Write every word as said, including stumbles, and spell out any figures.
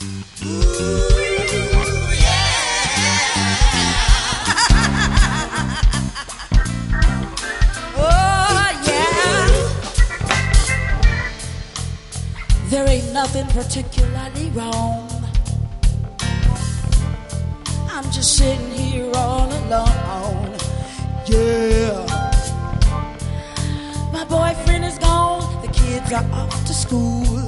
There ain't nothing particularly wrong. I'm just sitting here all alone. Yeah. My boyfriend is gone. The kids are off to school.